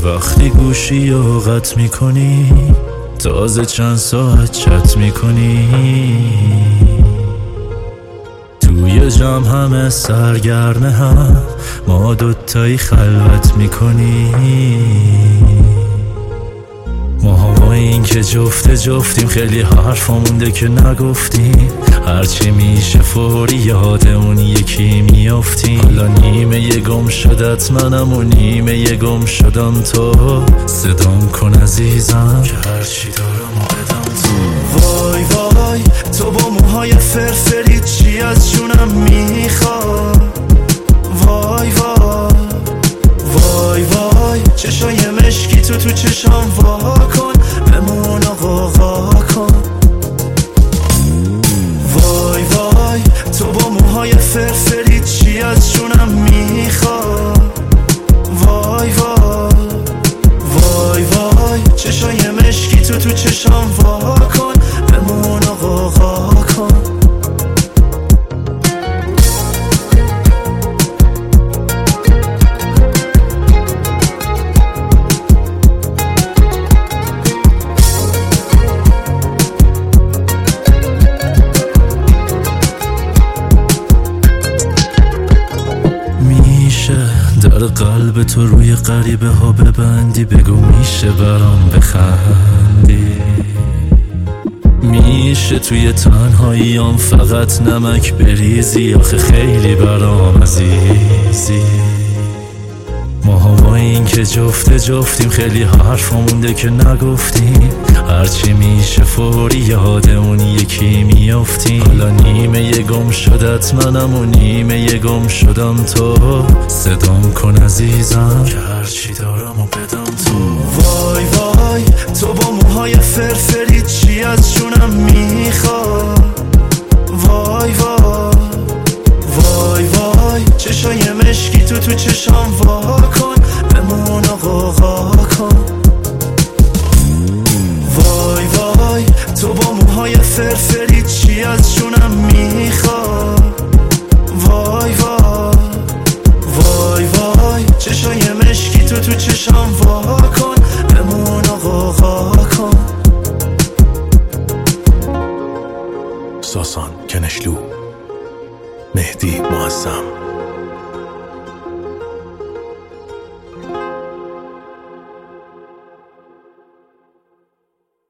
وقتی گوشی رو قطع میکنی، تازه چند ساعت چت میکنی، توی جمع همه سرگرمه هم، ما دوتایی خلوت میکنی. ما این که جفتیم خیلی حرفا مونده که نگفتیم، هرچی میشه فوری یاد اون یکی میافتیم. حالا نیمه یه گم شدت منم و نیمه یه گم شدم تو، صدام کن عزیزم که هرچی دارم و بدم تو. وای وای تو با موهای فرفری چی از جونم میخواد؟ وای وای وای وای چشای مشکی تو چشام وا کن، بمون آقا کن. وای وای تو با موهای فرفری چی از جونم میخواد؟ وای وای وای وای چشای مشکی تو چشام وا کن، بمون آقا کن. در قلب تو روی غریبه ها ببندی، بگو میشه برام بخندی، میشه توی تنهاییام فقط نمک بریزی، آخه خیلی برام عزیزی. ما این که جفتیم خیلی حرفا مونده که نگفتیم، هرچی میشه فوری یاد اون یکی میافتیم. حالا نیمه یه گم شدت منم و نیمه یه گم شدم تو، صدام کن عزیزم که هرچی دارم و بدم تو. وای وای تو با موهای فرفری چی از جونم میخواد؟ وای وای وای وای چشای مشکی تو چشام وا کن، بمون آقا کن. وای وای تو با موهای فرفری چی از جونم میخواد؟ وای وای وای وای چشای مشکی تو چشام وا کن، بمون آقا کن. ساسان کنشلو، مهدی معظم.